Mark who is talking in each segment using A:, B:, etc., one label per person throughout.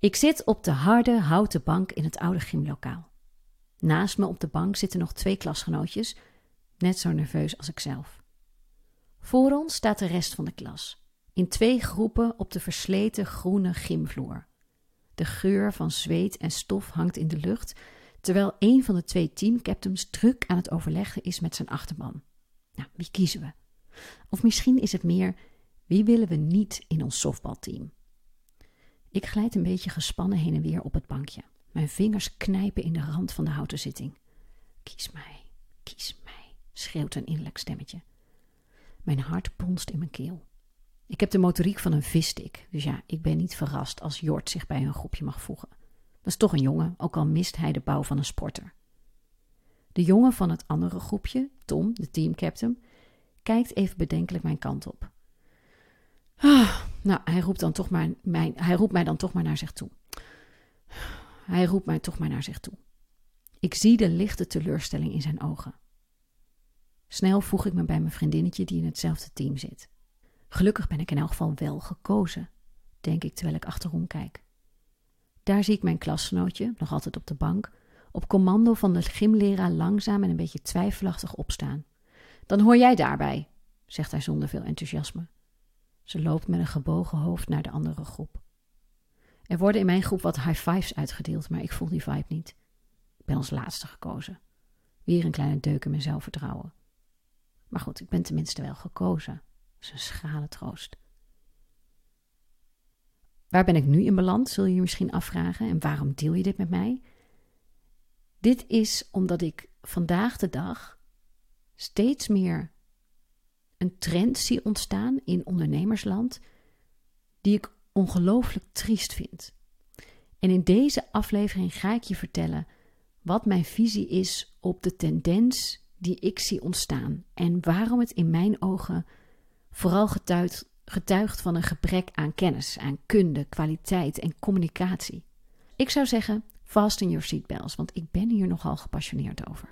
A: Ik zit op de harde houten bank in het oude gymlokaal. Naast me op de bank zitten nog 2 klasgenootjes, net zo nerveus als ikzelf. Voor ons staat de rest van de klas, in 2 groepen op de versleten groene gymvloer. De geur van zweet en stof hangt in de lucht, terwijl een van de 2 teamcaptains druk aan het overleggen is met zijn achterban. Nou, wie kiezen we? Of misschien is het meer, wie willen we niet in ons softbalteam? Ik glijd een beetje gespannen heen en weer op het bankje. Mijn vingers knijpen in de rand van de houten zitting. Kies mij, schreeuwt een innerlijk stemmetje. Mijn hart bonst in mijn keel. Ik heb de motoriek van een visstick, dus ja, ik ben niet verrast als Jort zich bij een groepje mag voegen. Dat is toch een jongen, ook al mist hij de bouw van een sporter. De jongen van het andere groepje, Tom, de teamcaptain, kijkt even bedenkelijk mijn kant op. Hij roept mij dan toch maar naar zich toe. Ik zie de lichte teleurstelling in zijn ogen. Snel voeg ik me bij mijn vriendinnetje die in hetzelfde team zit. Gelukkig ben ik in elk geval wel gekozen, denk ik terwijl ik achterom kijk. Daar zie ik mijn klasgenootje, nog altijd op de bank, op commando van de gymleraar langzaam en een beetje twijfelachtig opstaan. Dan hoor jij daarbij, zegt hij zonder veel enthousiasme. Ze loopt met een gebogen hoofd naar de andere groep. Er worden in mijn groep wat high fives uitgedeeld, maar ik voel die vibe niet. Ik ben als laatste gekozen. Weer een kleine deuk in mijn zelfvertrouwen. Maar goed, ik ben tenminste wel gekozen. Dat is een schrale troost. Waar ben ik nu in beland, zul je je misschien afvragen. En waarom deel je dit met mij? Dit is omdat ik vandaag de dag steeds meer een trend zie ontstaan in ondernemersland die ik ongelooflijk triest vind. En in deze aflevering ga ik je vertellen wat mijn visie is op de tendens die ik zie ontstaan en waarom het in mijn ogen vooral getuigt van een gebrek aan kennis, aan kunde, kwaliteit en communicatie. Ik zou zeggen, fasten your seatbelts, want ik ben hier nogal gepassioneerd over.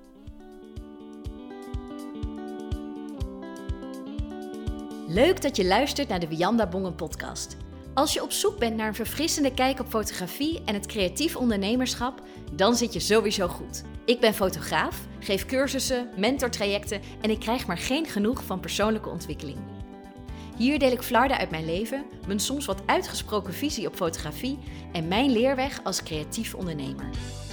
B: Leuk dat je luistert naar de Wianda Bongen podcast. Als je op zoek bent naar een verfrissende kijk op fotografie en het creatief ondernemerschap, dan zit je sowieso goed. Ik ben fotograaf, geef cursussen, mentortrajecten en ik krijg maar geen genoeg van persoonlijke ontwikkeling. Hier deel ik flarden uit mijn leven, mijn soms wat uitgesproken visie op fotografie en mijn leerweg als creatief ondernemer.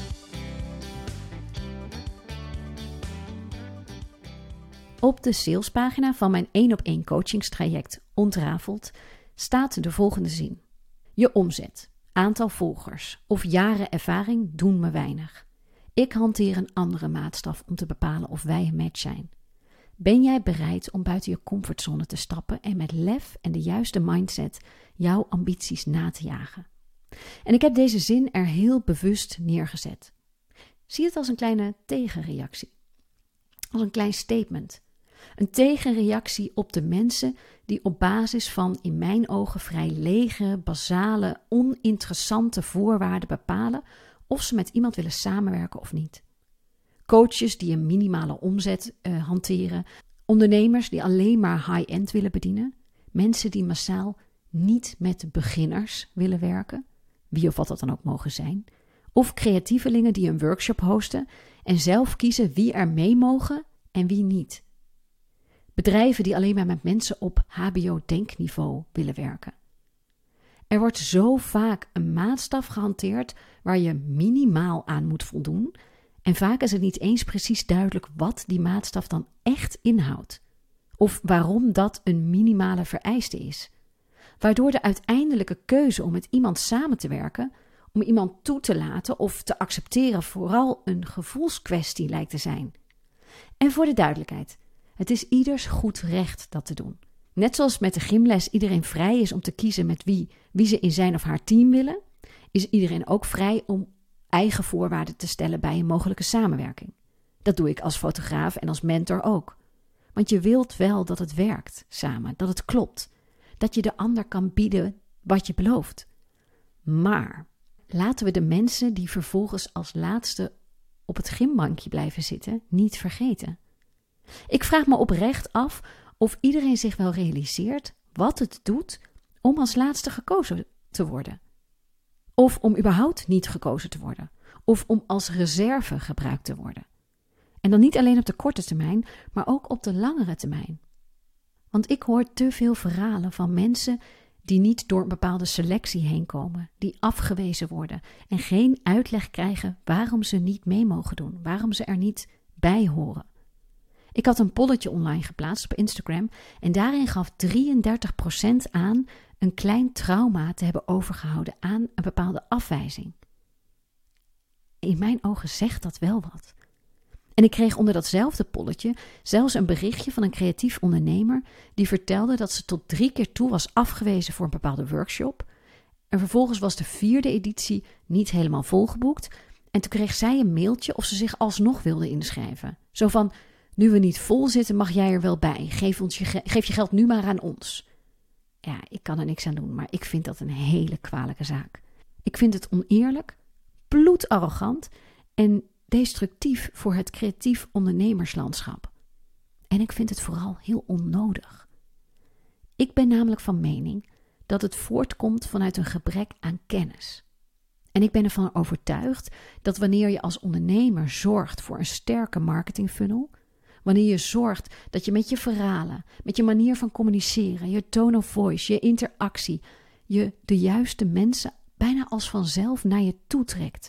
A: Op de salespagina van mijn 1-op-1 coachingstraject Ontrafeld staat de volgende zin. Je omzet, aantal volgers of jaren ervaring doen me weinig. Ik hanteer een andere maatstaf om te bepalen of wij een match zijn. Ben jij bereid om buiten je comfortzone te stappen en met lef en de juiste mindset jouw ambities na te jagen? En ik heb deze zin er heel bewust neergezet. Zie het als een kleine tegenreactie. Als een klein statement. Een tegenreactie op de mensen die op basis van in mijn ogen vrij lege, basale, oninteressante voorwaarden bepalen of ze met iemand willen samenwerken of niet. Coaches die een minimale omzet hanteren, ondernemers die alleen maar high-end willen bedienen, mensen die massaal niet met beginners willen werken, wie of wat dat dan ook mogen zijn, of creatievelingen die een workshop hosten en zelf kiezen wie er mee mogen en wie niet. Bedrijven die alleen maar met mensen op HBO-denkniveau willen werken. Er wordt zo vaak een maatstaf gehanteerd waar je minimaal aan moet voldoen en vaak is het niet eens precies duidelijk wat die maatstaf dan echt inhoudt of waarom dat een minimale vereiste is. Waardoor de uiteindelijke keuze om met iemand samen te werken, om iemand toe te laten of te accepteren vooral een gevoelskwestie lijkt te zijn. En voor de duidelijkheid, het is ieders goed recht dat te doen. Net zoals met de gymles iedereen vrij is om te kiezen met wie ze in zijn of haar team willen, is iedereen ook vrij om eigen voorwaarden te stellen bij een mogelijke samenwerking. Dat doe ik als fotograaf en als mentor ook. Want je wilt wel dat het werkt samen, dat het klopt. Dat je de ander kan bieden wat je belooft. Maar laten we de mensen die vervolgens als laatste op het gymbankje blijven zitten niet vergeten. Ik vraag me oprecht af of iedereen zich wel realiseert wat het doet om als laatste gekozen te worden. Of om überhaupt niet gekozen te worden. Of om als reserve gebruikt te worden. En dan niet alleen op de korte termijn, maar ook op de langere termijn. Want ik hoor te veel verhalen van mensen die niet door een bepaalde selectie heen komen, die afgewezen worden en geen uitleg krijgen waarom ze niet mee mogen doen, waarom ze er niet bij horen. Ik had een polletje online geplaatst op Instagram en daarin gaf 33% aan een klein trauma te hebben overgehouden aan een bepaalde afwijzing. In mijn ogen zegt dat wel wat. En ik kreeg onder datzelfde polletje zelfs een berichtje van een creatief ondernemer die vertelde dat ze tot 3 keer toe was afgewezen voor een bepaalde workshop. En vervolgens was de 4e editie niet helemaal volgeboekt. En toen kreeg zij een mailtje of ze zich alsnog wilde inschrijven. Zo van, nu we niet vol zitten mag jij er wel bij. Geef je geld nu maar aan ons. Ja, ik kan er niks aan doen, maar ik vind dat een hele kwalijke zaak. Ik vind het oneerlijk, bloedarrogant en destructief voor het creatief ondernemerslandschap. En ik vind het vooral heel onnodig. Ik ben namelijk van mening dat het voortkomt vanuit een gebrek aan kennis. En ik ben ervan overtuigd dat wanneer je als ondernemer zorgt voor een sterke marketingfunnel, wanneer je zorgt dat je met je verhalen, met je manier van communiceren, je tone of voice, je interactie, je de juiste mensen bijna als vanzelf naar je toe trekt.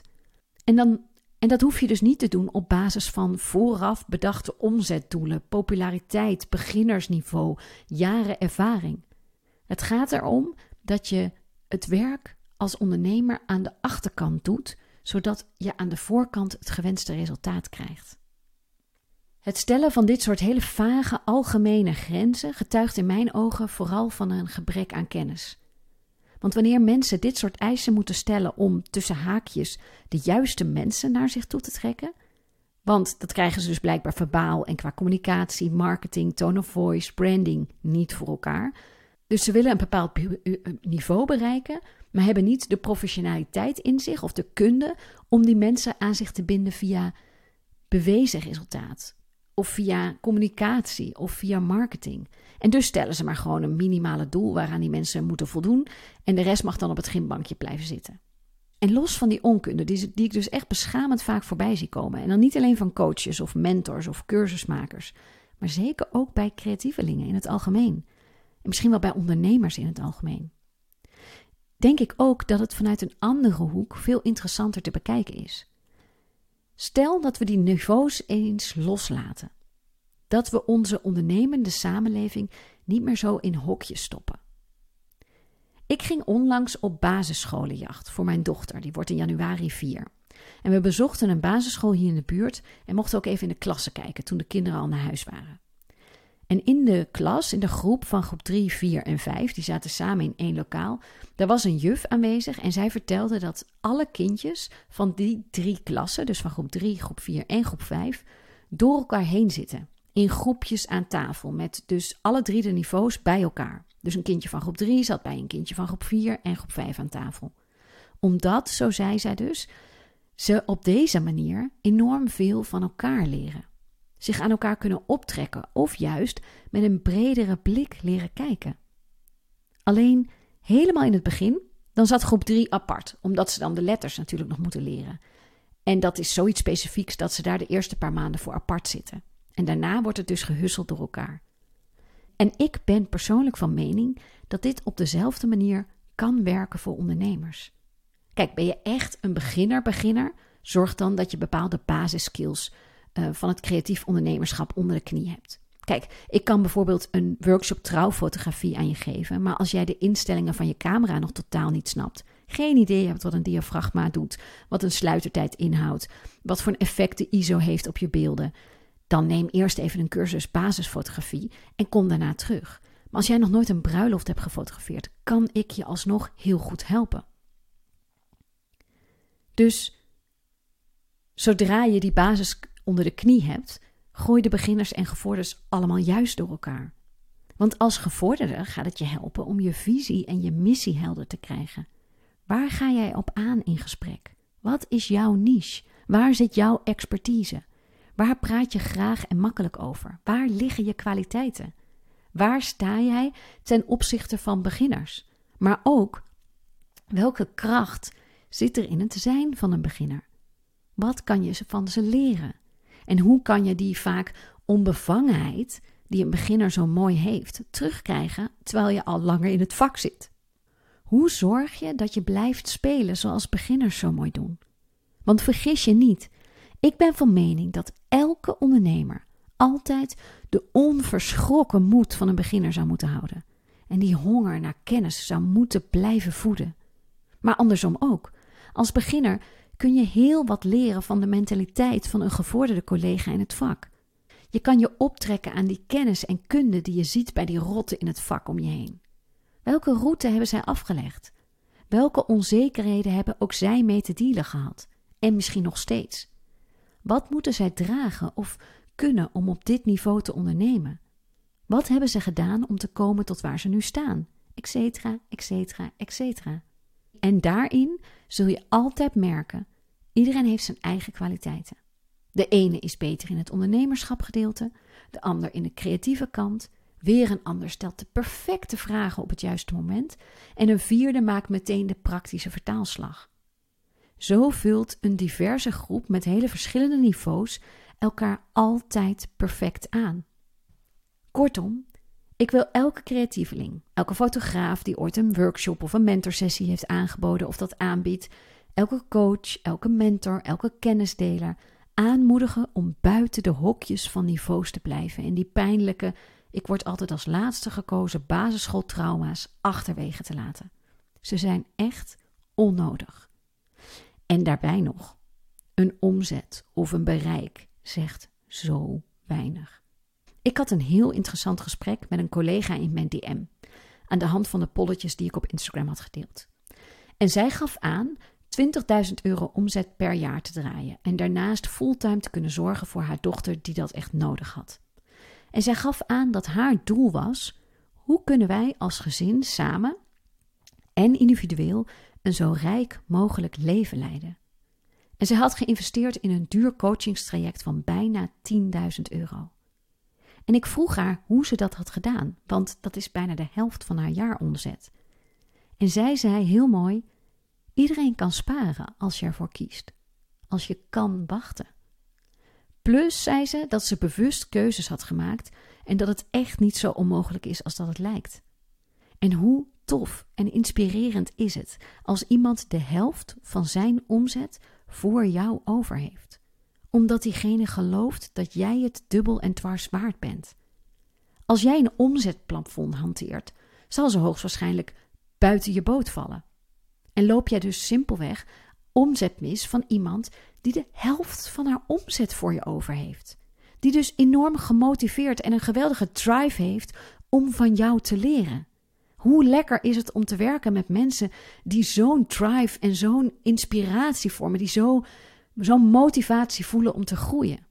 A: En dat hoef je dus niet te doen op basis van vooraf bedachte omzetdoelen, populariteit, beginnersniveau, jaren ervaring. Het gaat erom dat je het werk als ondernemer aan de achterkant doet, zodat je aan de voorkant het gewenste resultaat krijgt. Het stellen van dit soort hele vage, algemene grenzen getuigt in mijn ogen vooral van een gebrek aan kennis. Want wanneer mensen dit soort eisen moeten stellen om tussen haakjes de juiste mensen naar zich toe te trekken, want dat krijgen ze dus blijkbaar verbaal en qua communicatie, marketing, tone of voice, branding niet voor elkaar. Dus ze willen een bepaald niveau bereiken, maar hebben niet de professionaliteit in zich of de kunde om die mensen aan zich te binden via bewezen resultaat. Of via communicatie of via marketing. En dus stellen ze maar gewoon een minimale doel waaraan die mensen moeten voldoen. En de rest mag dan op het gymbankje blijven zitten. En los van die onkunde, die ik dus echt beschamend vaak voorbij zie komen. En dan niet alleen van coaches of mentors of cursusmakers. Maar zeker ook bij creatievelingen in het algemeen. En misschien wel bij ondernemers in het algemeen. Denk ik ook dat het vanuit een andere hoek veel interessanter te bekijken is. Stel dat we die niveaus eens loslaten. Dat we onze ondernemende samenleving niet meer zo in hokjes stoppen. Ik ging onlangs op basisscholenjacht voor mijn dochter, die wordt in januari 4. En we bezochten een basisschool hier in de buurt en mochten ook even in de klassen kijken toen de kinderen al naar huis waren. En in de klas, in de groep van groep 3, 4 en 5, die zaten samen in 1 lokaal, daar was een juf aanwezig en zij vertelde dat alle kindjes van die 3 klassen, dus van groep 3, groep 4 en groep 5, door elkaar heen zitten. In groepjes aan tafel, met dus alle 3 de niveaus bij elkaar. Dus een kindje van groep 3 zat bij een kindje van groep 4 en groep 5 aan tafel. Omdat, zo zei zij dus, ze op deze manier enorm veel van elkaar leren. Zich aan elkaar kunnen optrekken of juist met een bredere blik leren kijken. Alleen helemaal in het begin, dan zat groep 3 apart, omdat ze dan de letters natuurlijk nog moeten leren. En dat is zoiets specifieks dat ze daar de eerste paar maanden voor apart zitten. En daarna wordt het dus gehusseld door elkaar. En ik ben persoonlijk van mening dat dit op dezelfde manier kan werken voor ondernemers. Kijk, ben je echt een beginner, zorg dan dat je bepaalde basisskills van het creatief ondernemerschap onder de knie hebt. Kijk, ik kan bijvoorbeeld een workshop trouwfotografie aan je geven, maar als jij de instellingen van je camera nog totaal niet snapt, geen idee hebt wat een diafragma doet, wat een sluitertijd inhoudt, wat voor een effect de ISO heeft op je beelden, dan neem eerst even een cursus basisfotografie en kom daarna terug. Maar als jij nog nooit een bruiloft hebt gefotografeerd, kan ik je alsnog heel goed helpen. Dus zodra je die basis onder de knie hebt, gooi de beginners en gevorderden allemaal juist door elkaar. Want als gevorderde gaat het je helpen om je visie en je missie helder te krijgen. Waar ga jij op aan in gesprek? Wat is jouw niche? Waar zit jouw expertise? Waar praat je graag en makkelijk over? Waar liggen je kwaliteiten? Waar sta jij ten opzichte van beginners? Maar ook, welke kracht zit er in het zijn van een beginner? Wat kan je van ze leren? En hoe kan je die vaak onbevangenheid die een beginner zo mooi heeft, terugkrijgen terwijl je al langer in het vak zit? Hoe zorg je dat je blijft spelen zoals beginners zo mooi doen? Want vergis je niet, ik ben van mening dat elke ondernemer altijd de onverschrokken moed van een beginner zou moeten houden. En die honger naar kennis zou moeten blijven voeden. Maar andersom ook. Als beginner kun je heel wat leren van de mentaliteit van een gevorderde collega in het vak. Je kan je optrekken aan die kennis en kunde die je ziet bij die rotten in het vak om je heen. Welke route hebben zij afgelegd? Welke onzekerheden hebben ook zij mee te dealen gehad? En misschien nog steeds. Wat moeten zij dragen of kunnen om op dit niveau te ondernemen? Wat hebben ze gedaan om te komen tot waar ze nu staan? Etcetera, etcetera, etcetera. En daarin zul je altijd merken, iedereen heeft zijn eigen kwaliteiten. De ene is beter in het ondernemerschapgedeelte, de ander in de creatieve kant, weer een ander stelt de perfecte vragen op het juiste moment en een vierde maakt meteen de praktische vertaalslag. Zo vult een diverse groep met hele verschillende niveaus elkaar altijd perfect aan. Kortom, ik wil elke creatieveling, elke fotograaf die ooit een workshop of een mentorsessie heeft aangeboden of dat aanbiedt, elke coach, elke mentor, elke kennisdeler aanmoedigen om buiten de hokjes van niveaus te blijven en die pijnlijke, ik word altijd als laatste gekozen basisschooltrauma's achterwege te laten. Ze zijn echt onnodig. En daarbij nog, een omzet of een bereik zegt zo weinig. Ik had een heel interessant gesprek met een collega in mijn DM, aan de hand van de polletjes die ik op Instagram had gedeeld. En zij gaf aan €20.000 omzet per jaar te draaien en daarnaast fulltime te kunnen zorgen voor haar dochter die dat echt nodig had. En zij gaf aan dat haar doel was, hoe kunnen wij als gezin samen en individueel een zo rijk mogelijk leven leiden? En zij had geïnvesteerd in een duur coachingstraject van bijna €10.000. En ik vroeg haar hoe ze dat had gedaan, want dat is bijna de helft van haar jaaromzet. En zij zei heel mooi, iedereen kan sparen als je ervoor kiest, als je kan wachten. Plus zei ze dat ze bewust keuzes had gemaakt en dat het echt niet zo onmogelijk is als dat het lijkt. En hoe tof en inspirerend is het als iemand de helft van zijn omzet voor jou over heeft, omdat diegene gelooft dat jij het dubbel en dwars waard bent. Als jij een omzetplafond hanteert, zal ze hoogstwaarschijnlijk buiten je boot vallen. En loop jij dus simpelweg omzet mis van iemand die de helft van haar omzet voor je over heeft. Die dus enorm gemotiveerd en een geweldige drive heeft om van jou te leren. Hoe lekker is het om te werken met mensen die zo'n drive en zo'n inspiratie vormen, die zo'n motivatie voelen om te groeien.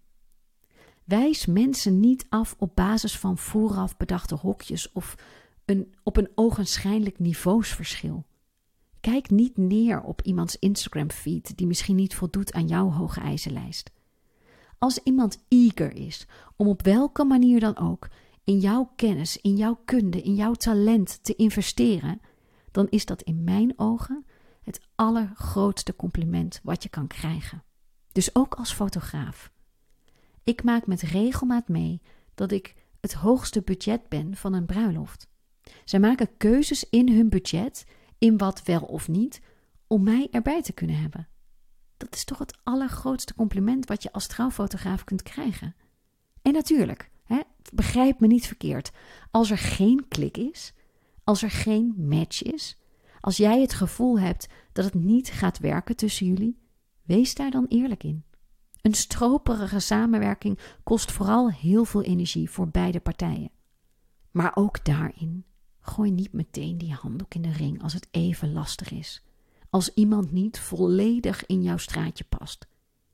A: Wijs mensen niet af op basis van vooraf bedachte hokjes of op een ogenschijnlijk niveausverschil. Kijk niet neer op iemands Instagram-feed die misschien niet voldoet aan jouw hoge eisenlijst. Als iemand eager is om op welke manier dan ook in jouw kennis, in jouw kunde, in jouw talent te investeren, dan is dat in mijn ogen het allergrootste compliment wat je kan krijgen. Dus ook als fotograaf. Ik maak met regelmaat mee dat ik het hoogste budget ben van een bruiloft. Zij maken keuzes in hun budget, in wat wel of niet, om mij erbij te kunnen hebben. Dat is toch het allergrootste compliment wat je als trouwfotograaf kunt krijgen. En natuurlijk, begrijp me niet verkeerd, als er geen klik is, als er geen match is, als jij het gevoel hebt dat het niet gaat werken tussen jullie, wees daar dan eerlijk in. Een stroperige samenwerking kost vooral heel veel energie voor beide partijen. Maar ook daarin, gooi niet meteen die handdoek in de ring als het even lastig is. Als iemand niet volledig in jouw straatje past.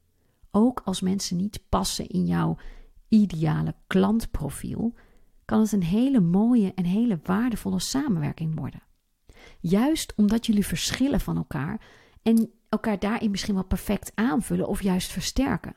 A: Ook als mensen niet passen in jouw ideale klantprofiel, kan het een hele mooie en hele waardevolle samenwerking worden. Juist omdat jullie verschillen van elkaar en elkaar daarin misschien wel perfect aanvullen of juist versterken.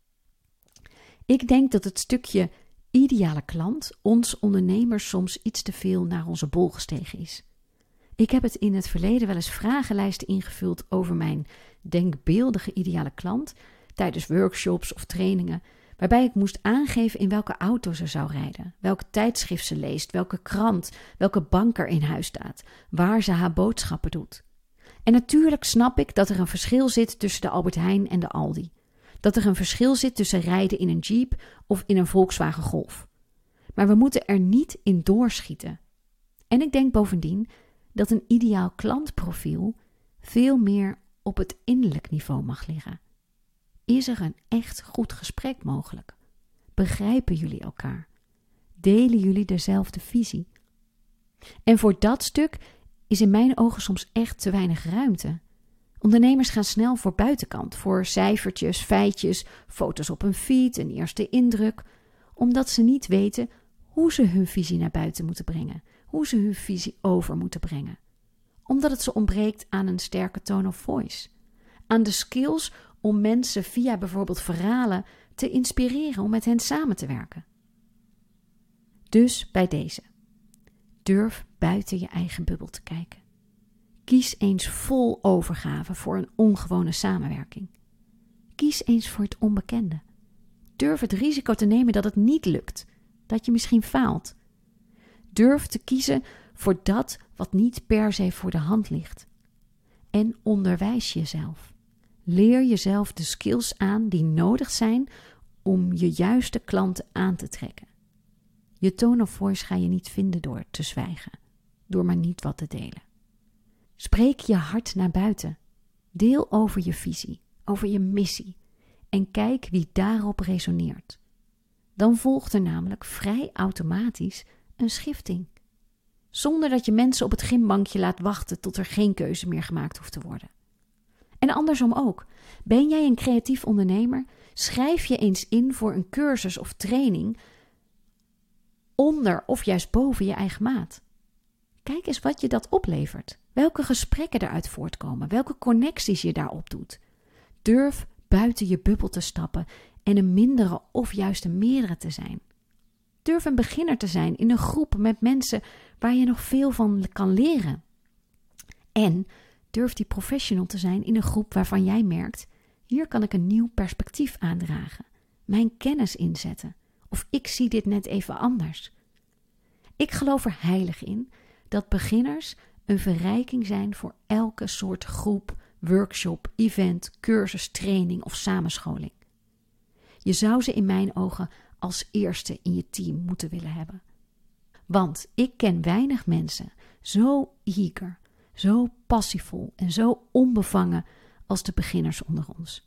A: Ik denk dat het stukje ideale klant ons ondernemers soms iets te veel naar onze bol gestegen is. Ik heb het in het verleden wel eens vragenlijsten ingevuld over mijn denkbeeldige ideale klant tijdens workshops of trainingen, waarbij ik moest aangeven in welke auto ze zou rijden, welk tijdschrift ze leest, welke krant, welke bank er in huis staat, waar ze haar boodschappen doet. En natuurlijk snap ik dat er een verschil zit tussen de Albert Heijn en de Aldi. Dat er een verschil zit tussen rijden in een Jeep of in een Volkswagen Golf. Maar we moeten er niet in doorschieten. En ik denk bovendien dat een ideaal klantprofiel veel meer op het innerlijk niveau mag liggen. Is er een echt goed gesprek mogelijk? Begrijpen jullie elkaar? Delen jullie dezelfde visie? En voor dat stuk is in mijn ogen soms echt te weinig ruimte. Ondernemers gaan snel voor buitenkant, voor cijfertjes, feitjes, foto's op een feed, een eerste indruk, omdat ze niet weten hoe ze hun visie naar buiten moeten brengen, hoe ze hun visie over moeten brengen. Omdat het ze ontbreekt aan een sterke tone of voice, aan de skills om mensen via bijvoorbeeld verhalen te inspireren om met hen samen te werken. Dus bij deze. Durf buiten je eigen bubbel te kijken. Kies eens vol overgave voor een ongewone samenwerking. Kies eens voor het onbekende. Durf het risico te nemen dat het niet lukt, dat je misschien faalt. Durf te kiezen voor dat wat niet per se voor de hand ligt. En onderwijs jezelf. Leer jezelf de skills aan die nodig zijn om je juiste klanten aan te trekken. Je tone of voice ga je niet vinden door te zwijgen, door maar niet wat te delen. Spreek je hart naar buiten. Deel over je visie, over je missie en kijk wie daarop resoneert. Dan volgt er namelijk vrij automatisch een schifting. Zonder dat je mensen op het gymbankje laat wachten tot er geen keuze meer gemaakt hoeft te worden. En andersom ook. Ben jij een creatief ondernemer? Schrijf je eens in voor een cursus of training onder of juist boven je eigen maat. Kijk eens wat je dat oplevert. Welke gesprekken eruit voortkomen. Welke connecties je daarop doet. Durf buiten je bubbel te stappen en een mindere of juist een meerdere te zijn. Durf een beginner te zijn in een groep met mensen waar je nog veel van kan leren. En durf die professional te zijn in een groep waarvan jij merkt, hier kan ik een nieuw perspectief aandragen. Mijn kennis inzetten. Of ik zie dit net even anders. Ik geloof er heilig in dat beginners een verrijking zijn voor elke soort groep, workshop, event, cursus, training of samenscholing. Je zou ze in mijn ogen als eerste in je team moeten willen hebben. Want ik ken weinig mensen zo eager, zo passievol en zo onbevangen als de beginners onder ons.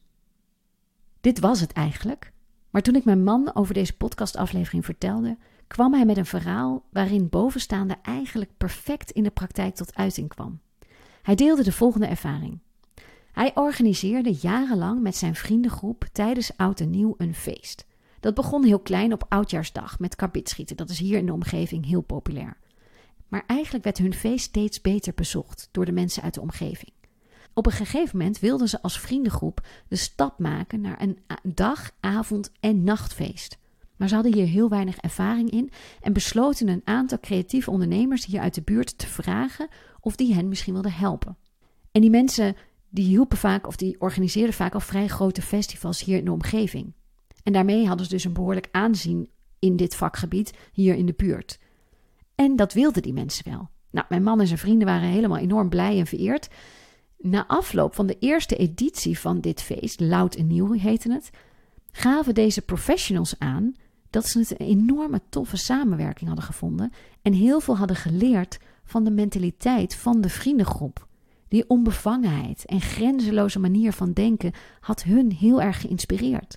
A: Dit was het eigenlijk, maar toen ik mijn man over deze podcastaflevering vertelde, kwam hij met een verhaal waarin bovenstaande eigenlijk perfect in de praktijk tot uiting kwam. Hij deelde de volgende ervaring. Hij organiseerde jarenlang met zijn vriendengroep tijdens Oud en Nieuw een feest. Dat begon heel klein op Oudjaarsdag met karbitschieten. Dat is hier in de omgeving heel populair. Maar eigenlijk werd hun feest steeds beter bezocht door de mensen uit de omgeving. Op een gegeven moment wilden ze als vriendengroep de stap maken naar een dag-, avond- en nachtfeest. Maar ze hadden hier heel weinig ervaring in en besloten een aantal creatieve ondernemers hier uit de buurt te vragen of die hen misschien wilden helpen. En die mensen die hielpen vaak of die organiseerden vaak al vrij grote festivals hier in de omgeving. En daarmee hadden ze dus een behoorlijk aanzien in dit vakgebied hier in de buurt. En dat wilden die mensen wel. Nou, mijn man en zijn vrienden waren helemaal enorm blij en vereerd. Na afloop van de eerste editie van dit feest, Loud en Nieuw heette het, gaven deze professionals aan dat ze het een enorme toffe samenwerking hadden gevonden en heel veel hadden geleerd van de mentaliteit van de vriendengroep. Die onbevangenheid en grenzeloze manier van denken had hun heel erg geïnspireerd.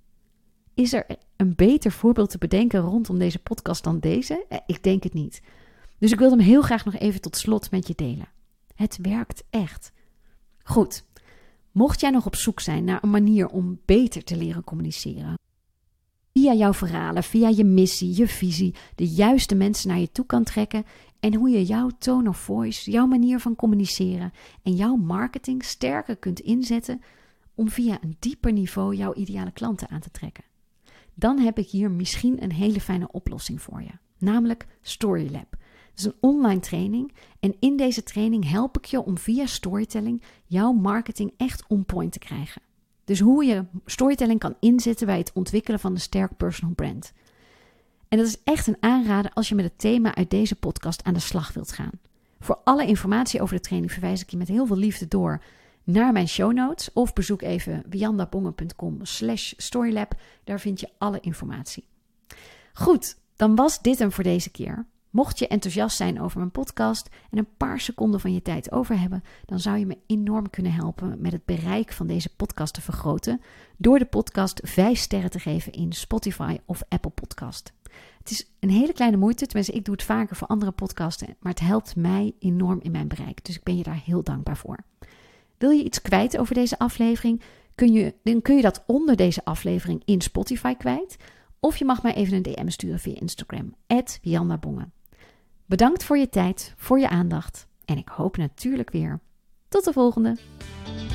A: Is er een beter voorbeeld te bedenken rondom deze podcast dan deze? Ik denk het niet. Dus ik wil hem heel graag nog even tot slot met je delen. Het werkt echt. Goed, mocht jij nog op zoek zijn naar een manier om beter te leren communiceren, via jouw verhalen, via je missie, je visie, de juiste mensen naar je toe kan trekken en hoe je jouw tone of voice, jouw manier van communiceren en jouw marketing sterker kunt inzetten om via een dieper niveau jouw ideale klanten aan te trekken, dan heb ik hier misschien een hele fijne oplossing voor je, namelijk Storylab. Het is een online training en in deze training help ik je om via storytelling jouw marketing echt on point te krijgen. Dus hoe je storytelling kan inzetten bij het ontwikkelen van een sterk personal brand. En dat is echt een aanrader als je met het thema uit deze podcast aan de slag wilt gaan. Voor alle informatie over de training verwijs ik je met heel veel liefde door naar mijn show notes of bezoek even wiandabongen.com/storylab. Daar vind je alle informatie. Goed, dan was dit hem voor deze keer. Mocht je enthousiast zijn over mijn podcast en een paar seconden van je tijd over hebben, dan zou je me enorm kunnen helpen met het bereik van deze podcast te vergroten door de podcast 5 sterren te geven in Spotify of Apple Podcast. Het is een hele kleine moeite, tenminste ik doe het vaker voor andere podcasten, maar het helpt mij enorm in mijn bereik, dus ik ben je daar heel dankbaar voor. Wil je iets kwijt over deze aflevering, dan kun je dat onder deze aflevering in Spotify kwijt, of je mag mij even een DM sturen via Instagram, @wiandabongen. Bedankt voor je tijd, voor je aandacht en ik hoop natuurlijk weer tot de volgende.